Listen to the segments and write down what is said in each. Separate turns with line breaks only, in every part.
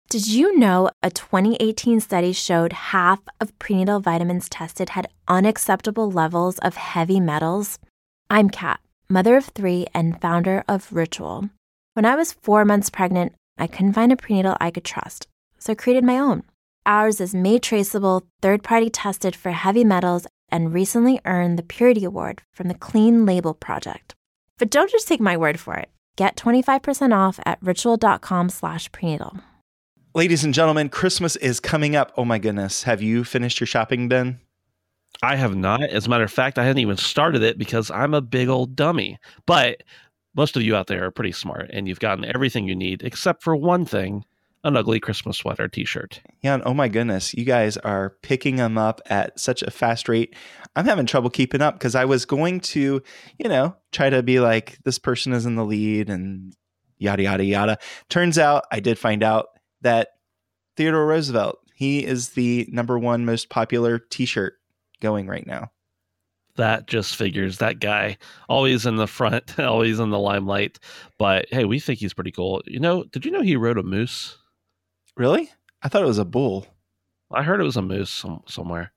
Did you know a 2018 study showed half of prenatal vitamins tested had unacceptable levels of heavy metals? I'm Kat, mother of 3 and founder of Ritual. When I was 4 months pregnant, I couldn't find a prenatal I could trust, so I created my own. Ours is made traceable, third-party tested for heavy metals, and recently earned the Purity Award from the Clean Label Project. But don't just take my word for it. Get 25% off at ritual.com/prenatal.
Ladies and gentlemen, Christmas is coming up. Oh my goodness. Have you finished your shopping, Ben?
I have not. As a matter of fact, I hadn't even started it because I'm a big old dummy. But most of you out there are pretty smart, and you've gotten everything you need except for one thing, an ugly Christmas sweater t-shirt.
Yeah, and oh my goodness, you guys are picking them up at such a fast rate. I'm having trouble keeping up because I was going to, try to be like, this person is in the lead and yada, yada, yada. Turns out I did find out that Theodore Roosevelt, he is the number 1 most popular t-shirt going right now.
That just figures. That guy, always in the front, always in the limelight. But hey, we think he's pretty cool. Did you know he rode a moose?
Really? I thought it was a bull.
I heard it was a moose somewhere.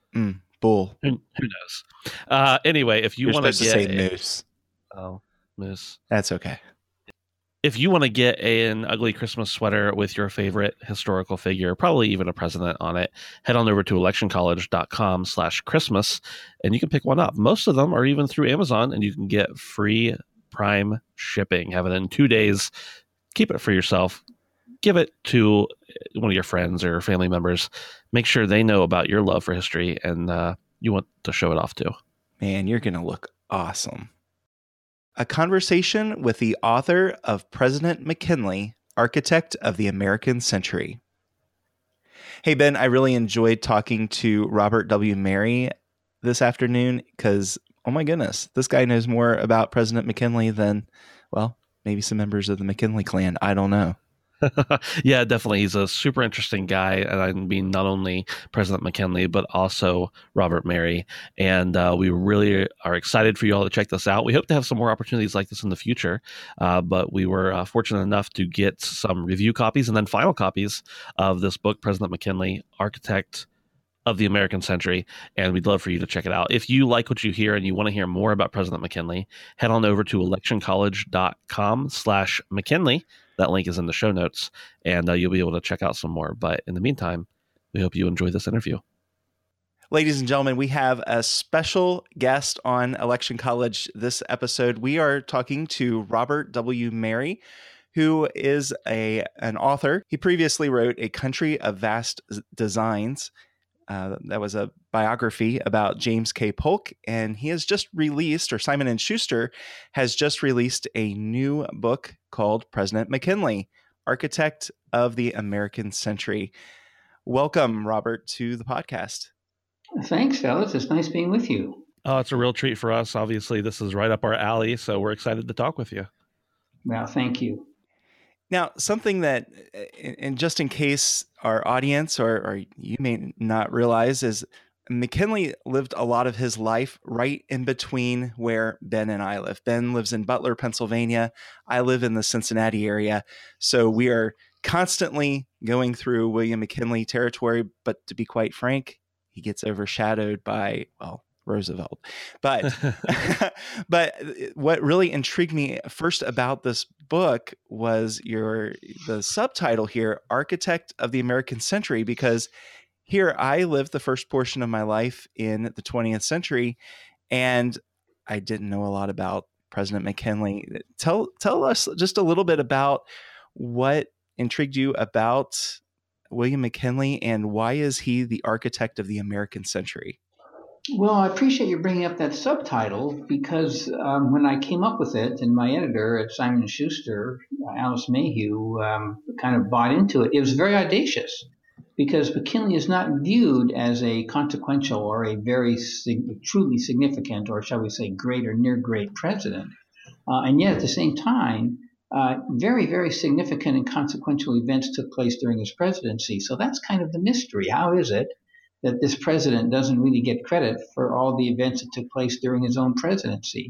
Bull.
Who knows? Anyway, if you want to
say moose.
Oh, moose.
That's okay.
If you want to get an ugly Christmas sweater with your favorite historical figure, probably even a president on it, head on over to electioncollege.com/Christmas and you can pick one up. Most of them are even through Amazon, and you can get free Prime shipping. Have it in 2 days. Keep it for yourself. Give it to one of your friends or family members. Make sure they know about your love for history, and you want to show it off too.
Man, you're going to look awesome. A conversation with the author of President McKinley, Architect of the American Century. Hey, Ben, I really enjoyed talking to Robert W. Mary this afternoon because, oh my goodness, this guy knows more about President McKinley than, well, maybe some members of the McKinley clan. I don't know.
Yeah, definitely. He's a super interesting guy. And I mean, not only President McKinley, but also Robert Mary. And we really are excited for you all to check this out. We hope to have some more opportunities like this in the future. But we were fortunate enough to get some review copies and then final copies of this book, President McKinley, Architect of the American Century. And we'd love for you to check it out. If you like what you hear and you want to hear more about President McKinley, head on over to electioncollege.com/McKinley. That link is in the show notes, and you'll be able to check out some more. But in the meantime, we hope you enjoy this interview.
Ladies and gentlemen, we have a special guest on Election College this episode. We are talking to Robert W. Mary, who is an author. He previously wrote A Country of Vast Designs. That was a biography about James K. Polk, and he has just released, or Simon & Schuster has just released a new book called President McKinley, Architect of the American Century. Welcome, Robert, to the podcast.
Thanks, fellas. It's nice being with you.
Oh, it's a real treat for us. Obviously, this is right up our alley, so we're excited to talk with you.
Well, thank you.
Now, something that, and just in case our audience or you may not realize, is McKinley lived a lot of his life right in between where Ben and I live. Ben lives in Butler, Pennsylvania. I live in the Cincinnati area. So we are constantly going through William McKinley territory. But to be quite frank, he gets overshadowed by, well, Roosevelt. But but what really intrigued me first about this book was the subtitle here, Architect of the American Century, because here I lived the first portion of my life in the 20th century, and I didn't know a lot about President McKinley. Tell us just a little bit about what intrigued you about William McKinley and why is he the architect of the American century?
Well, I appreciate you bringing up that subtitle because when I came up with it, and my editor at Simon & Schuster, Alice Mayhew, kind of bought into it, it was very audacious because McKinley is not viewed as a consequential or a very truly significant, or shall we say great or near great president. And yet at the same time, very, very significant and consequential events took place during his presidency. So that's kind of the mystery. How is it that this president doesn't really get credit for all the events that took place during his own presidency?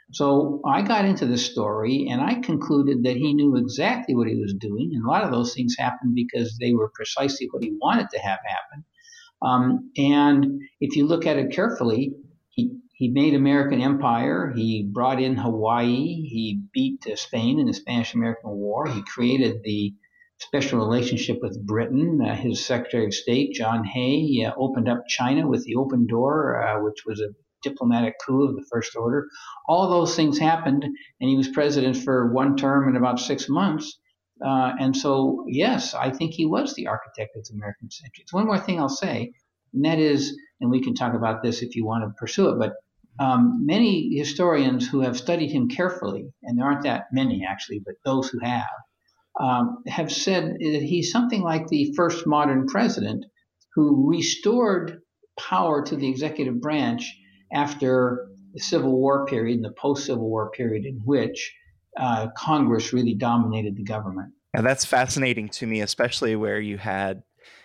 So I got into the story and I concluded that he knew exactly what he was doing. And a lot of those things happened because they were precisely what he wanted to have happen. And if you look at it carefully, he made American empire. He brought in Hawaii. He beat Spain in the Spanish-American War. He created the special relationship with Britain. His Secretary of State, John Hay, opened up China with the Open Door, which was a diplomatic coup of the first order. All those things happened, and he was president for one term and about 6 months. And so, yes, I think he was the architect of the American century. It's one more thing I'll say, and that is, and we can talk about this if you want to pursue it, but many historians who have studied him carefully, and there aren't that many actually, but those who have said that he's something like the first modern president who restored power to the executive branch after the Civil War period and the post-Civil War period in which Congress really dominated the government.
And that's fascinating to me, especially where you had,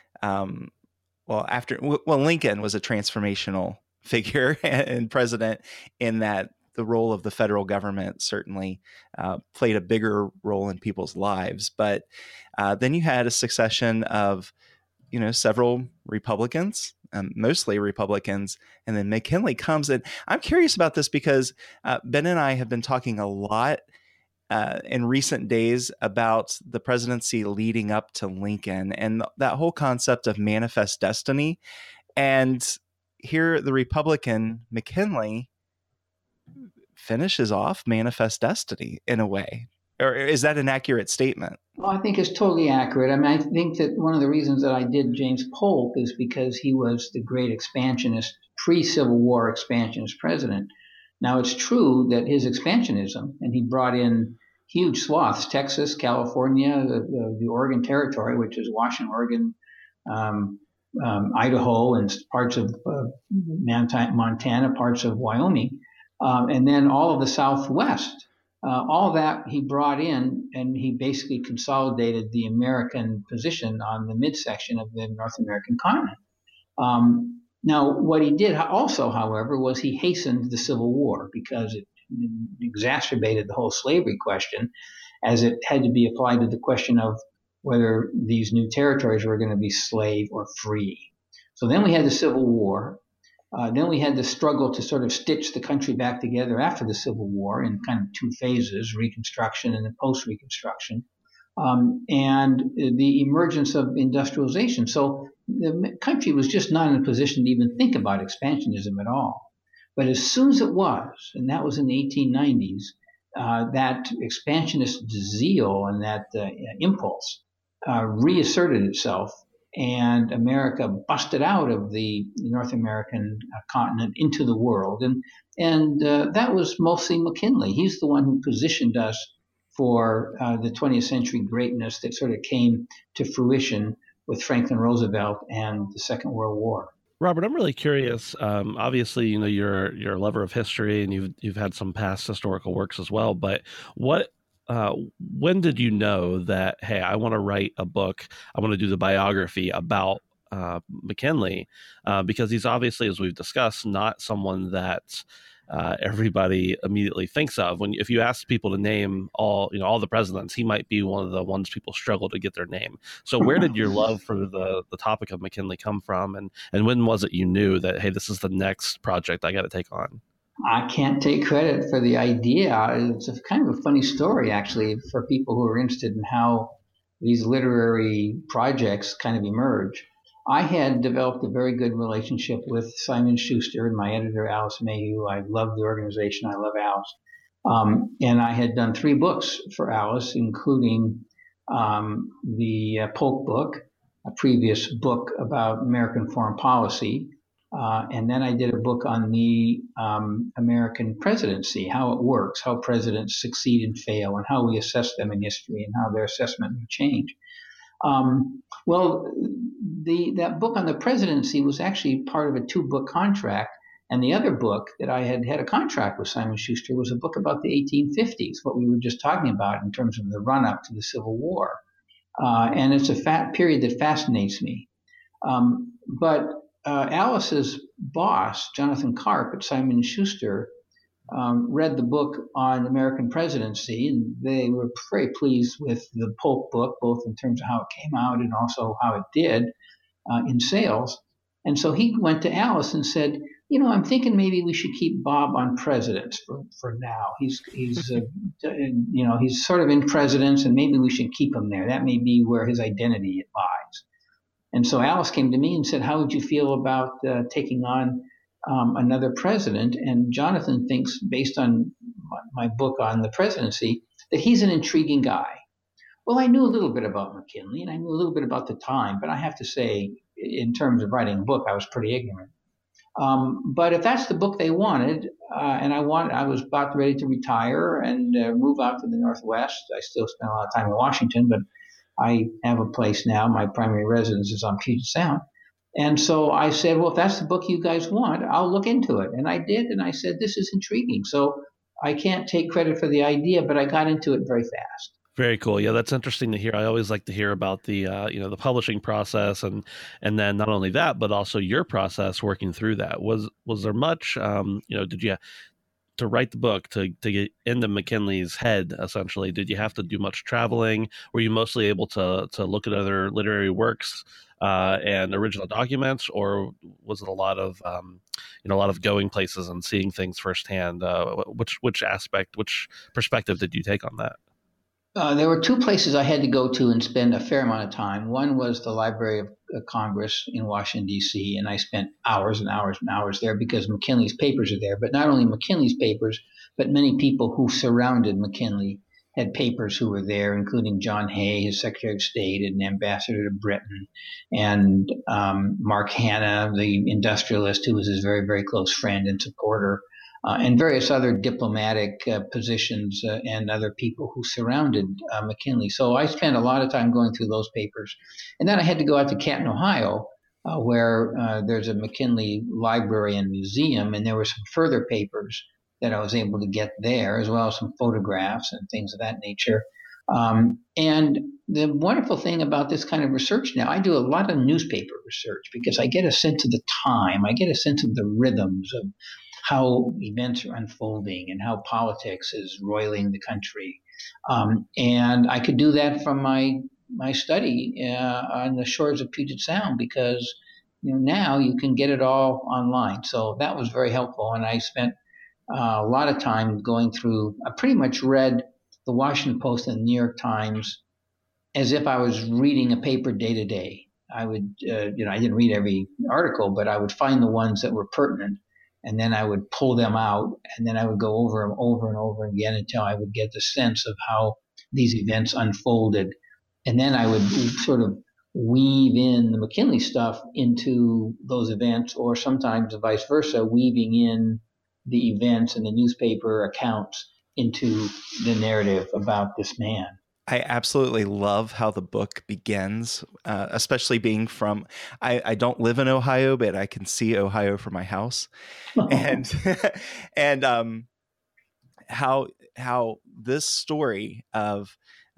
Lincoln was a transformational figure and president in that the role of the federal government certainly played a bigger role in people's lives. But then you had a succession of, several Republicans, mostly Republicans, and then McKinley comes in. I'm curious about this because Ben and I have been talking a lot in recent days about the presidency leading up to Lincoln and that whole concept of manifest destiny. And here the Republican McKinley finishes off manifest destiny in a way. Or is that an accurate statement?
Well, I think it's totally accurate. I mean, I think that one of the reasons that I did James Polk is because he was the great expansionist, pre-Civil War expansionist president. Now, it's true that his expansionism, and he brought in huge swaths, Texas, California, the Oregon Territory, which is Washington, Oregon, Idaho, and parts of Montana, parts of Wyoming, and then all of the Southwest. All of that he brought in, and he basically consolidated the American position on the midsection of the North American continent. Now, what he did also, however, was he hastened the Civil War because it exacerbated the whole slavery question, as it had to be applied to the question of whether these new territories were going to be slave or free. So then we had the Civil War. Then we had the struggle to sort of stitch the country back together after the Civil War in kind of two phases, Reconstruction and then post-Reconstruction, and the emergence of industrialization. So the country was just not in a position to even think about expansionism at all. But as soon as it was, and that was in the 1890s, that expansionist zeal and that impulse reasserted itself, and America busted out of the North American continent into the world. And that was mostly McKinley. He's the one who positioned us for the 20th century greatness that sort of came to fruition with Franklin Roosevelt and the Second World War.
Robert, I'm really curious. Obviously, you're a lover of history, and you've had some past historical works as well. But when did you know that, hey, I want to write a book, I want to do the biography about McKinley? Because he's obviously, as we've discussed, not someone that everybody immediately thinks of. If you ask people to name all the presidents, he might be one of the ones people struggle to get their name. So where did your love for the topic of McKinley come from? And when was it you knew that, hey, this is the next project I got to take on?
I can't take credit for the idea. It's a kind of a funny story, actually, for people who are interested in how these literary projects kind of emerge. I had developed a very good relationship with Simon Schuster and my editor, Alice Mayhew. I love the organization. I love Alice. And I had done 3 books for Alice, including the Polk book, a previous book about American foreign policy. And then I did a book on the American presidency, how it works, how presidents succeed and fail, and how we assess them in history and how their assessment may change. That book on the presidency was actually part of a 2-book contract. And the other book that I had a contract with Simon Schuster was a book about the 1850s, what we were just talking about in terms of the run-up to the Civil War. And it's a period that fascinates me. But Alice's boss, Jonathan Karp at Simon & Schuster, read the book on American presidency, and they were very pleased with the Polk book, both in terms of how it came out and also how it did in sales. And so he went to Alice and said, I'm thinking maybe we should keep Bob on presidents for now. He's sort of in presidents, and maybe we should keep him there. That may be where his identity lies. And so Alice came to me and said, how would you feel about taking on another president? And Jonathan thinks, based on my book on the presidency, that he's an intriguing guy. Well, I knew a little bit about McKinley, and I knew a little bit about the time, but I have to say, in terms of writing a book, I was pretty ignorant. But if that's the book they wanted, and I was about ready to retire and move out to the Northwest. I still spend a lot of time in Washington, but I have a place now. My primary residence is on Puget Sound. And so I said, well, if that's the book you guys want, I'll look into it. And I did. And I said, this is intriguing. So I can't take credit for the idea, but I got into it very fast.
Very cool. Yeah, that's interesting to hear. I always like to hear about the the publishing process, and then not only that, but also your process working through that. Was there much? Did you to write the book to get into McKinley's head? Essentially, did you have to do much traveling? Were you mostly able to look at other literary works and original documents, or was it a lot of going places and seeing things firsthand? Which perspective did you take on that?
There were two places I had to go to and spend a fair amount of time. One was the Library of Congress in Washington, D.C., and I spent hours and hours and hours there because McKinley's papers are there. But not only McKinley's papers, but many people who surrounded McKinley had papers who were there, including John Hay, his Secretary of State and ambassador to Britain, and Mark Hanna, the industrialist who was his very, very close friend and supporter. And various other diplomatic positions and other people who surrounded McKinley. So I spent a lot of time going through those papers. And then I had to go out to Canton, Ohio, where there's a McKinley library and museum, and there were some further papers that I was able to get there, as well as some photographs and things of that nature. And the wonderful thing about this kind of research now, I do a lot of newspaper research because I get a sense of the time, I get a sense of the rhythms of how events are unfolding and how politics is roiling the country. And I could do that from my study on the shores of Puget Sound because now you can get it all online. So that was very helpful. And I spent a lot of time going through, I pretty much read the Washington Post and the New York Times as if I was reading a paper day to day. I would, I didn't read every article, but I would find the ones that were pertinent. And then I would pull them out, and then I would go over them over and over again until I would get the sense of how these events unfolded. And then I would sort of weave in the McKinley stuff into those events, or sometimes vice versa, weaving in the events and the newspaper accounts into the narrative about this man.
I absolutely love how the book begins, especially being from, I don't live in Ohio, but I can see Ohio from my house. And how this story of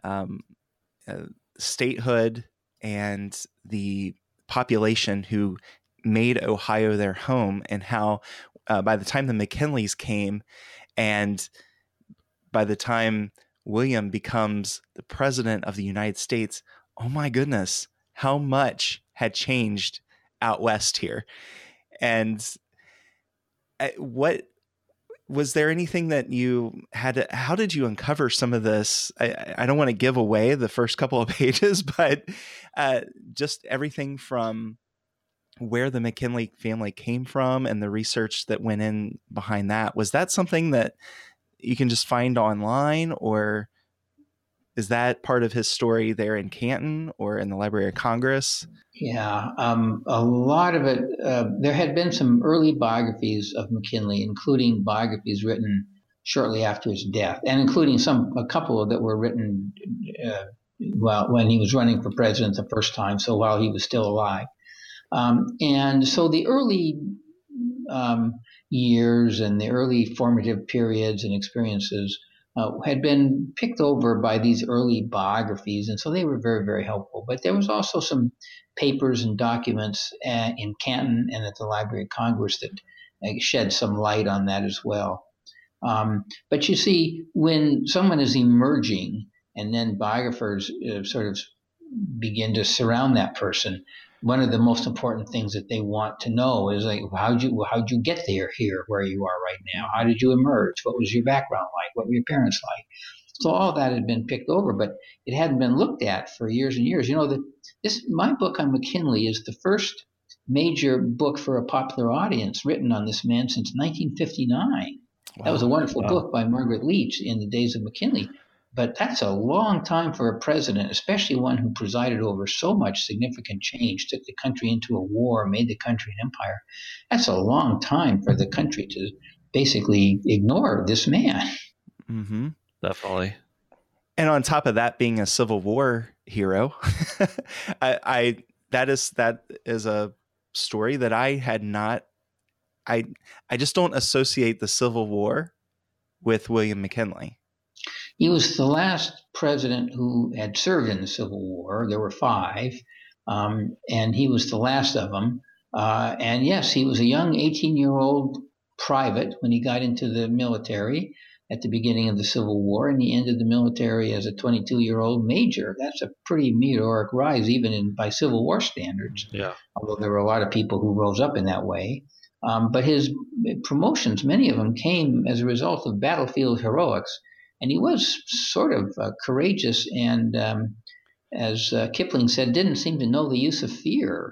statehood and the population who made Ohio their home, and how by the time the McKinleys came, and by the time William becomes the president of the United States, oh my goodness, how much had changed out west here. And what was there anything that you had to, how did you uncover some of this? I don't want to give away the first couple of pages, but just everything from where the McKinley family came from and the research that went in behind that. Was that something that you can just find online, or is that part of his story there in Canton or in the Library of Congress?
Yeah, a lot of it. There had been some early biographies of McKinley, including biographies written shortly after his death, and including a couple that were written when he was running for president the first time, so while he was still alive. And so the early years and the early formative periods and experiences had been picked over by these early biographies, and so they were very, very helpful. But there was also some papers and documents in Canton and at the Library of Congress that shed some light on that as well. But you see, when someone is emerging and then biographers sort of begin to surround that person, one of the most important things that they want to know is like, how'd you get here where you are right now? How did you emerge? What was your background like? What were your parents like? So all that had been picked over, but it hadn't been looked at for years and years. My book on McKinley is the first major book for a popular audience written on this man since 1959. Wow. That was a wonderful book by Margaret Leach, In the Days of McKinley. But that's a long time for a president, especially one who presided over so much significant change, took the country into a war, made the country an empire. That's a long time for the country to basically ignore this man.
Mm-hmm. Definitely.
And on top of that, being a Civil War hero, that is a story that I had not. I just don't associate the Civil War with William McKinley.
He was the last president who had served in the Civil War. There were 5, and he was the last of them. And yes, he was a young 18-year-old private when he got into the military at the beginning of the Civil War, and he entered the military as a 22-year-old major. That's a pretty meteoric rise, even by Civil War standards.
Yeah.
Although there were a lot of people who rose up in that way. But his promotions, many of them came as a result of battlefield heroics. And he was sort of courageous and, as Kipling said, didn't seem to know the use of fear.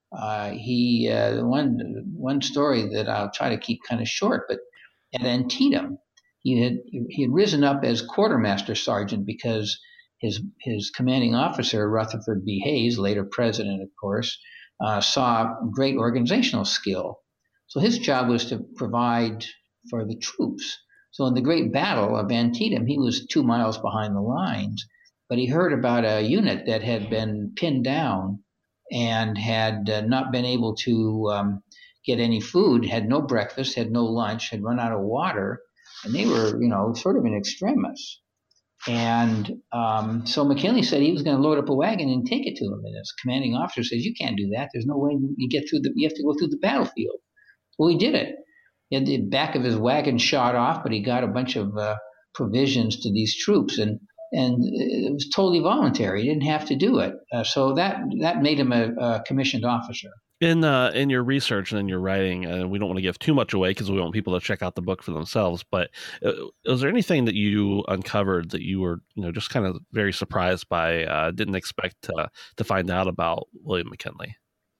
One story that I'll try to keep kind of short, but at Antietam, he had risen up as quartermaster sergeant because his commanding officer, Rutherford B. Hayes, later president, of course, saw great organizational skill. So his job was to provide for the troops. So in the Great Battle of Antietam, he was 2 miles behind the lines, but he heard about a unit that had been pinned down and had not been able to get any food, had no breakfast, had no lunch, had run out of water, and they were, sort of in extremis. And so McKinley said he was going to load up a wagon and take it to him. And his commanding officer says, "You can't do that. There's no way you get through you have to go through the battlefield." Well, he did it. He had the back of his wagon shot off, but he got a bunch of provisions to these troops, and it was totally voluntary. He didn't have to do it. So that made him a commissioned officer.
In your research and in your writing, and we don't want to give too much away because we want people to check out the book for themselves, but was there anything that you uncovered that you were, just kind of very surprised by, didn't expect to find out about William McKinley?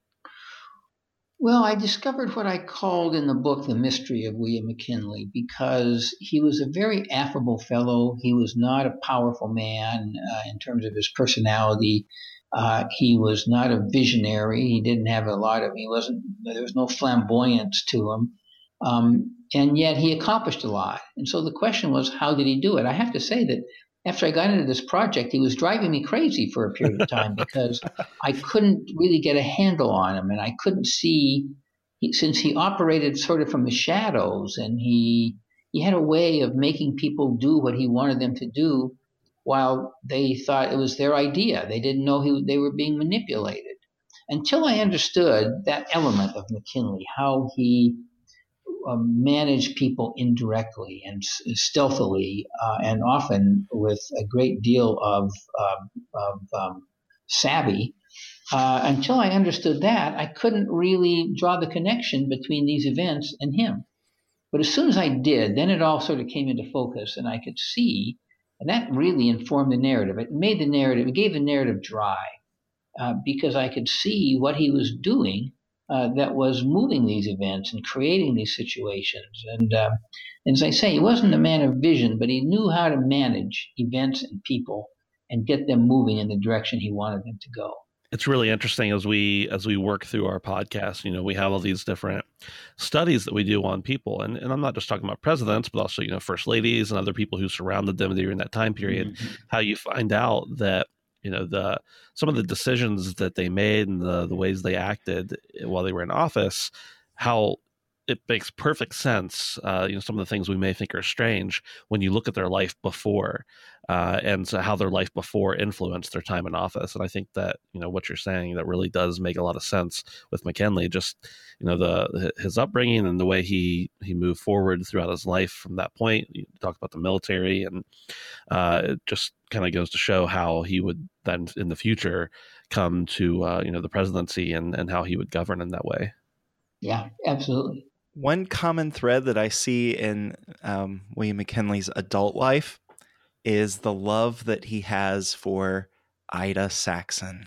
Well, I discovered what I called in the book the mystery of William McKinley, because he was a very affable fellow. He was not a powerful man in terms of his personality. He was not a visionary. He didn't have there was no flamboyance to him. And yet he accomplished a lot. And so the question was, how did he do it? I have to say that after I got into this project, he was driving me crazy for a period of time because I couldn't really get a handle on him, and I couldn't see, since he operated sort of from the shadows, and he had a way of making people do what he wanted them to do while they thought it was their idea. They didn't know they were being manipulated. Until I understood that element of McKinley, how he manage people indirectly and stealthily, and often with a great deal of savvy. Until I understood that, I couldn't really draw the connection between these events and him. But as soon as I did, then it all sort of came into focus, and I could see, and that really informed the narrative. It gave the narrative dry, because I could see what he was doing that was moving these events and creating these situations. And as I say, he wasn't a man of vision, but he knew how to manage events and people and get them moving in the direction he wanted them to go.
It's really interesting as we work through our podcast. We have all these different studies that we do on people, and I'm not just talking about presidents, but also first ladies and other people who surrounded them during that time period. Mm-hmm. How you find out that some of the decisions that they made and the ways they acted while they were in office, how it makes perfect sense. Some of the things we may think are strange when you look at their life before, and so how their life before influenced their time in office. And I think that what you're saying, that really does make a lot of sense with McKinley. Just his upbringing and the way he moved forward throughout his life from that point. You talked about the military, and it just kind of goes to show how he would then in the future come to the presidency and how he would govern in that way.
Yeah, absolutely.
One common thread that I see in William McKinley's adult life is the love that he has for Ida Saxon.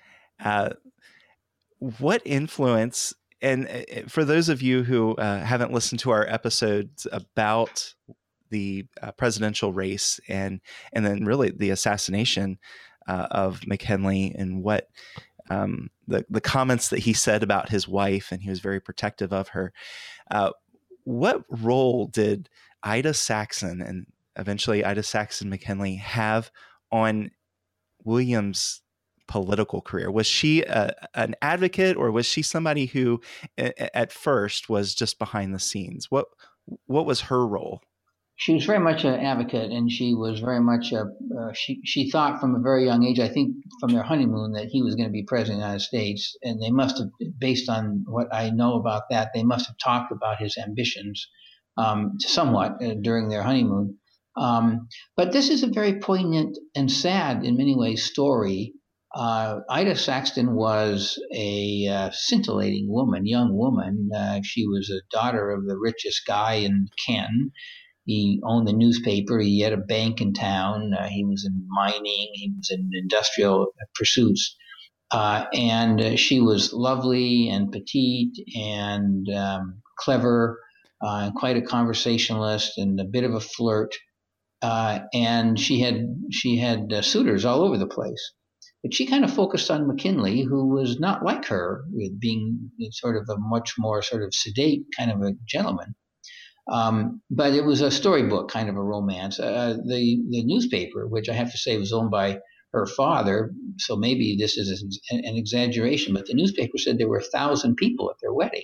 What influence, and for those of you who haven't listened to our episodes about the presidential race and then really the assassination of McKinley, and what the comments that he said about his wife, and he was very protective of her. What role did Ida Saxon and eventually Ida Saxon McKinley have on William's political career? Was she an advocate, or was she somebody who at first was just behind the scenes? What was her role?
She was very much an advocate, and she was very much she thought from a very young age, I think from their honeymoon, that he was going to be president of the United States. And they must have, based on what I know about that, they must have talked about his ambitions somewhat during their honeymoon. But this is a very poignant and sad, in many ways, story. Ida Saxon was a scintillating woman, young woman. She was a daughter of the richest guy in Canton. He owned the newspaper. He had a bank in town. He was in mining. He was in industrial pursuits. And she was lovely and petite and clever, and quite a conversationalist and a bit of a flirt. And she had suitors all over the place. But she kind of focused on McKinley, who was not like her, with being sort of a much more sort of sedate kind of a gentleman. But it was a storybook, kind of a romance. The newspaper, which I have to say was owned by her father, so maybe this is an exaggeration, but the newspaper said there were 1,000 people at their wedding.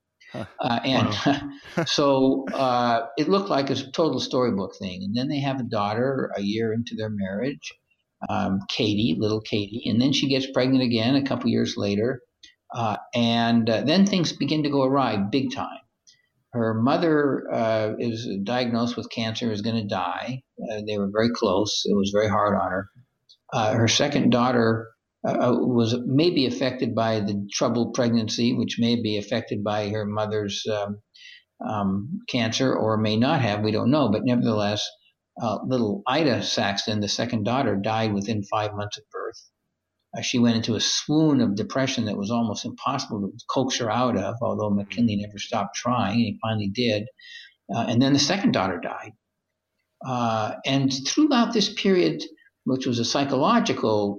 So it looked like a total storybook thing. And then they have a daughter a year into their marriage, Katie, little Katie, and then she gets pregnant again a couple years later. And then things begin to go awry big time. Her mother is diagnosed with cancer, is going to die. They were very close. It was very hard on her. Her second daughter was maybe affected by the troubled pregnancy, which may be affected by her mother's cancer, or may not have. We don't know. But nevertheless, little Ida Saxon, the second daughter, died within 5 months of birth. She went into a swoon of depression that was almost impossible to coax her out of, although McKinley never stopped trying, and he finally did. And then the second daughter died. And throughout this period, which was a psychological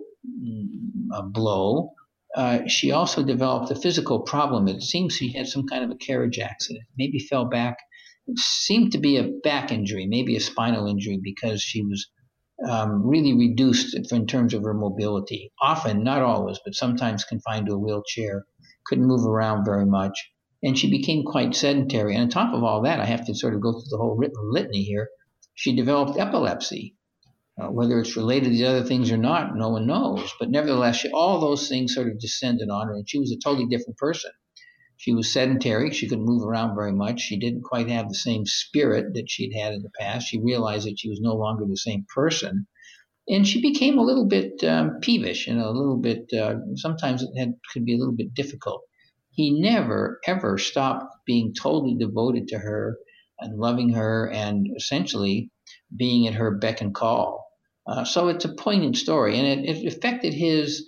blow, she also developed a physical problem. It seems she had some kind of a carriage accident, maybe fell back. It seemed to be a back injury, maybe a spinal injury, because she was really reduced in terms of her mobility. Often, not always, but sometimes confined to a wheelchair, couldn't move around very much. And she became quite sedentary. And on top of all that, I have to sort of go through the whole litany here. She developed epilepsy. Whether it's related to the other things or not, no one knows. But nevertheless, all those things sort of descended on her, and she was a totally different person. She was sedentary. She couldn't move around very much. She didn't quite have the same spirit that she'd had in the past. She realized that she was no longer the same person. And she became a little bit peevish and a little bit, sometimes could be a little bit difficult. He never, ever stopped being totally devoted to her and loving her and essentially being at her beck and call. So it's a poignant story, and it affected his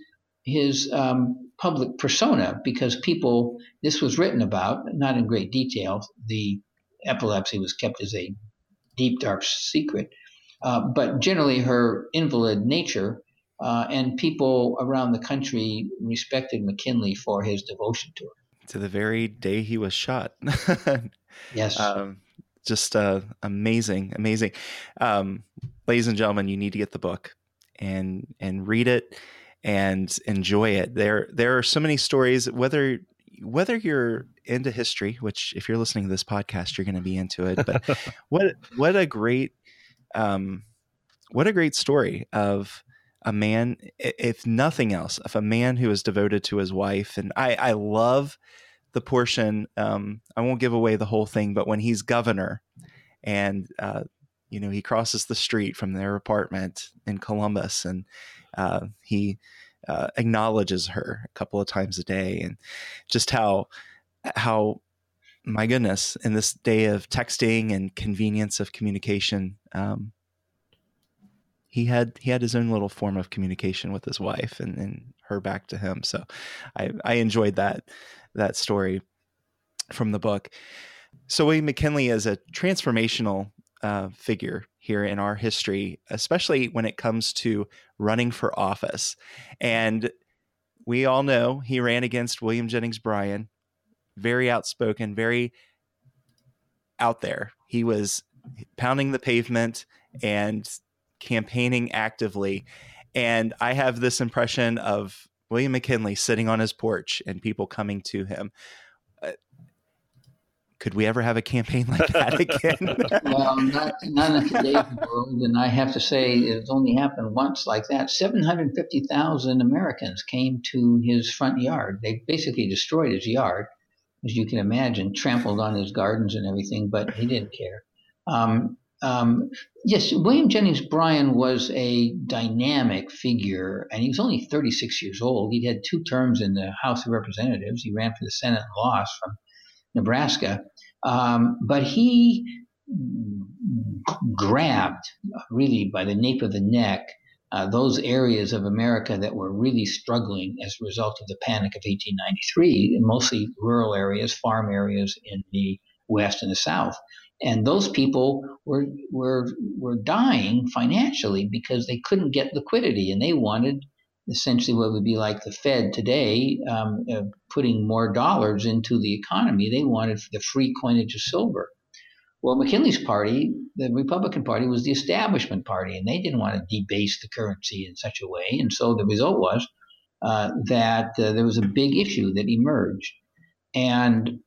public persona, because this was written about, not in great detail. The epilepsy was kept as a deep, dark secret. But generally her invalid nature, and people around the country respected McKinley for his devotion to her.
To the very day he was shot.
Yes.
Just amazing. Ladies and gentlemen, you need to get the book and read it and enjoy it. There are so many stories, whether whether you're into history, which if you're listening to this podcast, you're going to be into it, but what a great story of a man, if nothing else, of a man who is devoted to his wife. And I love the portion, I won't give away the whole thing, but when he's governor and, he crosses the street from their apartment in Columbus, and he acknowledges her a couple of times a day, and just how, my goodness, in this day of texting and convenience of communication, he had his own little form of communication with his wife and her back to him. So I enjoyed that story from the book. So William McKinley is a transformational figure here in our history, especially when it comes to running for office. And we all know he ran against William Jennings Bryan, very outspoken, very out there. He was pounding the pavement and campaigning actively. And I have this impression of William McKinley sitting on his porch and people coming to him. Could we ever have a campaign like that again?
Well, not in today's world. And I have to say, it's only happened once like that. 750,000 Americans came to his front yard. They basically destroyed his yard, as you can imagine, trampled on his gardens and everything, but he didn't care. Yes, William Jennings Bryan was a dynamic figure, and he was only 36 years old. He'd had 2 terms in the House of Representatives. He ran for the Senate and lost from Nebraska. But he grabbed really by the nape of the neck those areas of America that were really struggling as a result of the Panic of 1893, mostly rural areas, farm areas in the West and the South. And those people were dying financially because they couldn't get liquidity, and they wanted essentially what would be like the Fed today, putting more dollars into the economy. They wanted the free coinage of silver. Well, McKinley's party, the Republican Party, was the establishment party, and they didn't want to debase the currency in such a way. And so the result was that there was a big issue that emerged. And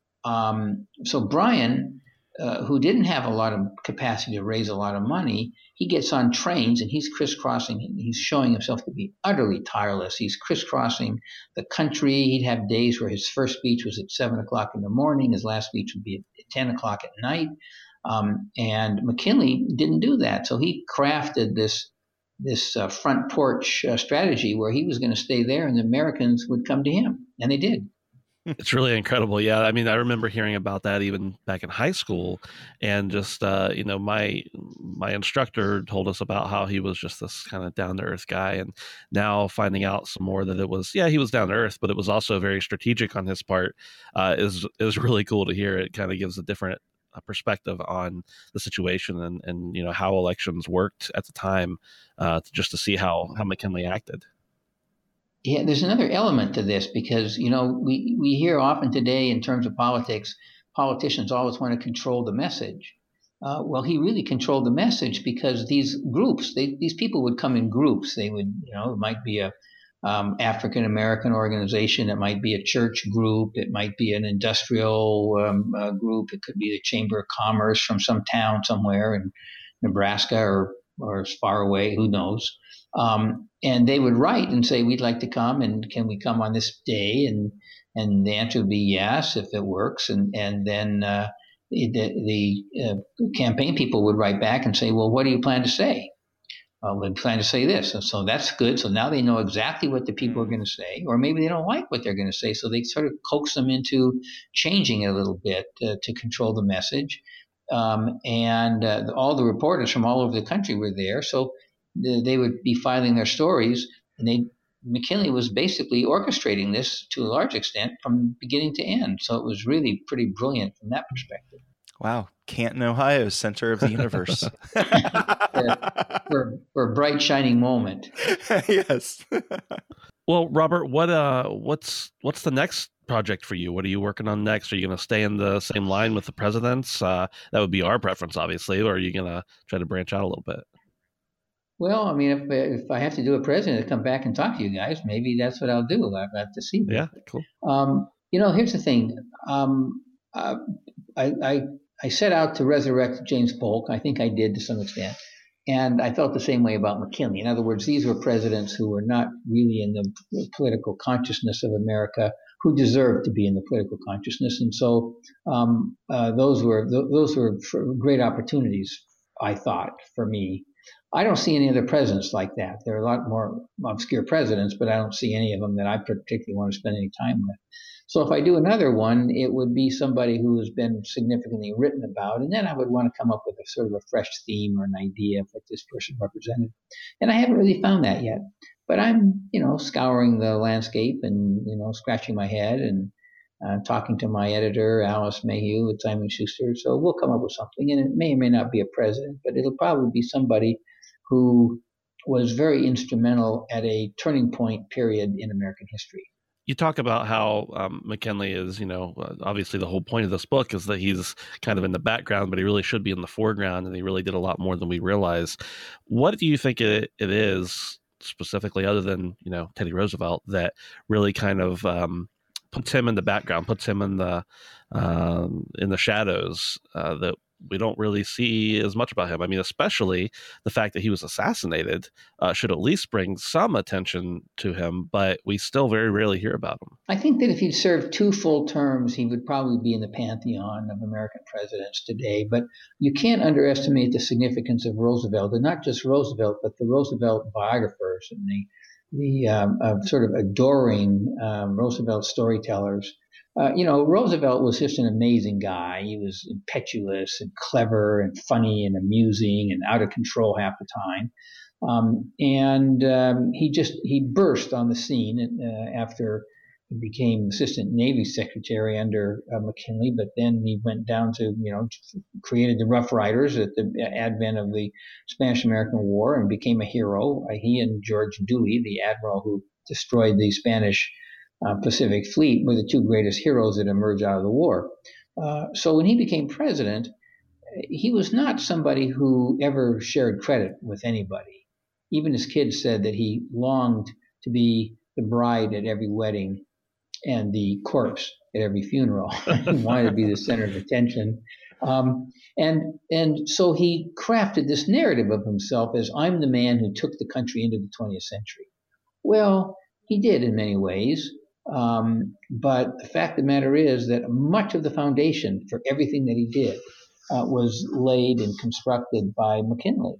so Bryan, who didn't have a lot of capacity to raise a lot of money, he gets on trains and he's crisscrossing. He's showing himself to be utterly tireless. He's crisscrossing the country. He'd have days where his first speech was at 7 o'clock in the morning. His last speech would be at 10 o'clock at night. And McKinley didn't do that. So he crafted this front porch strategy where he was going to stay there and the Americans would come to him. And they did.
It's really incredible. Yeah. I mean, I remember hearing about that even back in high school, and just, my instructor told us about how he was just this kind of down to earth guy. And now finding out some more that it was, he was down to earth, but it was also very strategic on his part, is really cool to hear. It kind of gives a different perspective on the situation and how elections worked at the time, just to see how McKinley acted.
Yeah, there's another element to this because, we hear often today in terms of politics, politicians always want to control the message. Well, he really controlled the message because these groups, these people would come in groups. They would, it might be a African American organization, it might be a church group, it might be an industrial group, it could be the Chamber of Commerce from some town somewhere in Nebraska or as far away, who knows. And they would write and say, we'd like to come, and can we come on this day? And the answer would be yes, if it works. And then the campaign people would write back and say, well, what do you plan to say? We plan to say this. And so that's good. So now they know exactly what the people are going to say, or maybe they don't like what they're going to say. So they sort of coax them into changing it a little bit to control the message. And all the reporters from all over the country were there. So they would be filing their stories, and McKinley was basically orchestrating this to a large extent from beginning to end. So it was really pretty brilliant from that perspective.
Wow. Canton, Ohio, center of the universe.
for a bright, shining moment.
Yes.
Well, Robert, what's the next project for you? What are you working on next? Are you going to stay in the same line with the presidents? That would be our preference, obviously, or are you going to try to branch out a little bit?
Well, I mean, if I have to do a president to come back and talk to you guys, maybe that's what I'll do. I'll have to see.
Yeah, cool.
Here's the thing. Uh, I set out to resurrect James Polk. I think I did to some extent. And I felt the same way about McKinley. In other words, these were presidents who were not really in the political consciousness of America, who deserved to be in the political consciousness. And so those were great opportunities, I thought, for me. I don't see any other presidents like that. There are a lot more obscure presidents, but I don't see any of them that I particularly want to spend any time with. So if I do another one, it would be somebody who has been significantly written about, and then I would want to come up with a sort of a fresh theme or an idea of what this person represented. And I haven't really found that yet, but I'm, scouring the landscape and, scratching my head and talking to my editor, Alice Mayhew at Simon Schuster. So we'll come up with something, and it may or may not be a president, but it'll probably be somebody who was very instrumental at a turning point period in American history.
You talk about how McKinley is, obviously the whole point of this book is that he's kind of in the background, but he really should be in the foreground, and he really did a lot more than we realize. What do you think it is specifically, other than, Teddy Roosevelt, that really kind of puts him in the background, puts him in the shadows, that we don't really see as much about him? I mean, especially the fact that he was assassinated should at least bring some attention to him, but we still very rarely hear about him.
I think that if he'd served 2 full terms, he would probably be in the pantheon of American presidents today. But you can't underestimate the significance of Roosevelt, and not just Roosevelt, but the Roosevelt biographers and the sort of adoring Roosevelt storytellers. Roosevelt was just an amazing guy. He was impetuous and clever and funny and amusing and out of control half the time. He burst on the scene after he became Assistant Navy Secretary under McKinley, but then he went down to, created the Rough Riders at the advent of the Spanish-American War and became a hero. He and George Dewey, the admiral who destroyed the Spanish Pacific Fleet, were the 2 greatest heroes that emerged out of the war. So when he became president, he was not somebody who ever shared credit with anybody. Even his kids said that he longed to be the bride at every wedding and the corpse at every funeral. He wanted to be the center of attention. And so he crafted this narrative of himself as, I'm the man who took the country into the 20th century. Well, he did in many ways. But the fact of the matter is that much of the foundation for everything that he did was laid and constructed by McKinley.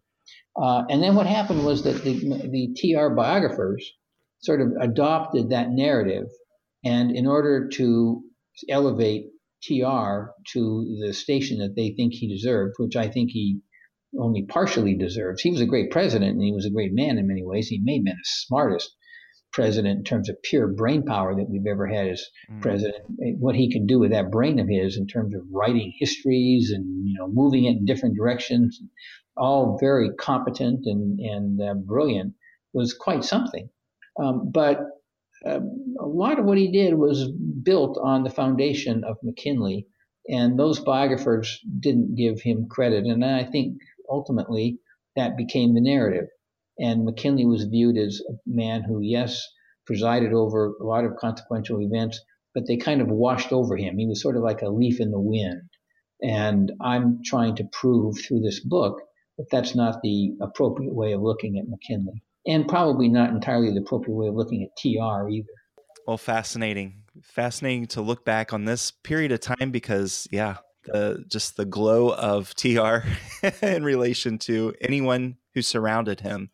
And then what happened was that the TR biographers sort of adopted that narrative. And in order to elevate TR to the station that they think he deserved, which I think he only partially deserves. He was a great president and he was a great man in many ways. He may have been the smartest president in terms of pure brain power that we've ever had as president. What he can do with that brain of his in terms of writing histories and moving it in different directions, all very competent and brilliant, was quite something. But a lot of what he did was built on the foundation of McKinley, and those biographers didn't give him credit. And I think ultimately that became the narrative. And McKinley was viewed as a man who, yes, presided over a lot of consequential events, but they kind of washed over him. He was sort of like a leaf in the wind. And I'm trying to prove through this book that that's not the appropriate way of looking at McKinley, and probably not entirely the appropriate way of looking at TR either.
Well, fascinating to look back on this period of time because, just the glow of TR in relation to anyone who surrounded him,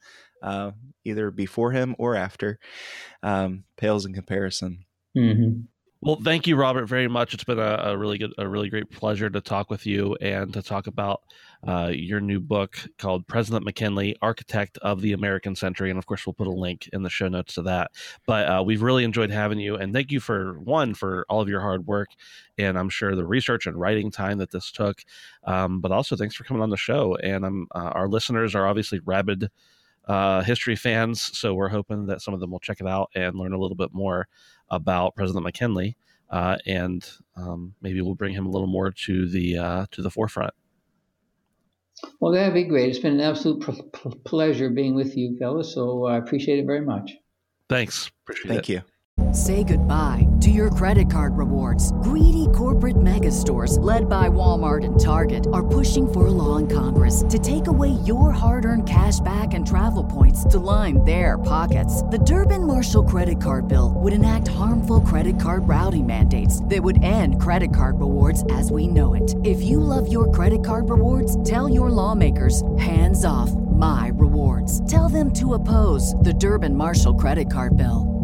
either before him or after, pales in comparison.
Mm-hmm.
Well, thank you, Robert, very much. It's been a really great pleasure to talk with you and to talk about your new book called President McKinley, Architect of the American Century. And of course, we'll put a link in the show notes to that. But we've really enjoyed having you. And thank you for all of your hard work. And I'm sure the research and writing time that this took. But also thanks for coming on the show. And our listeners are obviously rabid history fans. So we're hoping that some of them will check it out and learn a little bit more about President McKinley. And maybe we'll bring him a little more to the forefront.
Well, that'd be great. It's been an absolute pleasure being with you, fellas. So I appreciate it very much.
Thanks.
Thank you.
Say goodbye to your credit card rewards. Greedy corporate mega stores, led by Walmart and Target, are pushing for a law in Congress to take away your hard-earned cash back and travel points to line their pockets. The Durbin-Marshall credit card bill would enact harmful credit card routing mandates that would end credit card rewards as we know it. If you love your credit card rewards, tell your lawmakers, hands off my rewards. Tell them to oppose the Durbin-Marshall credit card bill.